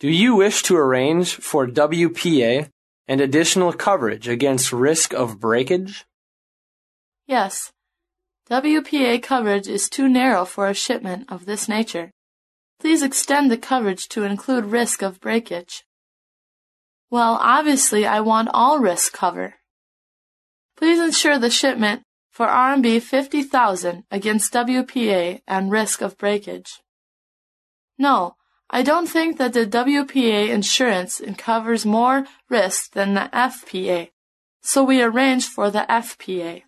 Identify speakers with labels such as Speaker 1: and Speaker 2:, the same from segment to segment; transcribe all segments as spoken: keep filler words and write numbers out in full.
Speaker 1: Do you wish to arrange for W P A and additional coverage against risk of breakage?
Speaker 2: Yes. W P A coverage is too narrow for a shipment of this nature. Please extend the coverage to include risk of breakage. Well, obviously I want all risk cover. Please insure the shipment for R M B fifty thousand against W P A and risk of breakage. No, I don't think that the W P A insurance covers more risk than the F P A, so we arranged for the F P A.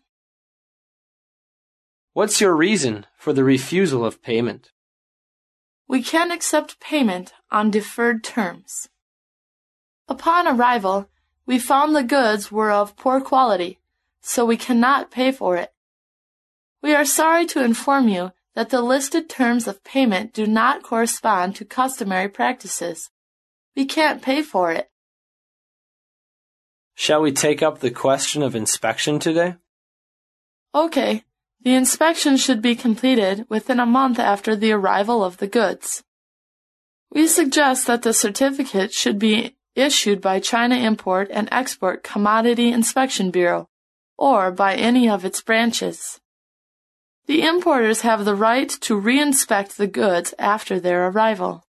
Speaker 1: What's your reason for the refusal of payment?
Speaker 2: We can't accept payment on deferred terms. Upon arrival, we found the goods were of poor quality, so we cannot pay for it. We are sorry to inform you that the listed terms of payment do not correspond to customary practices. We can't pay for it.
Speaker 1: Shall we take up the question of inspection today?
Speaker 2: Okay. The inspection should be completed within a month after the arrival of the goods. We suggest that the certificate should be issued by China Import and Export Commodity Inspection Bureau, or by any of its branches. The importers have the right to re-inspect the goods after their arrival.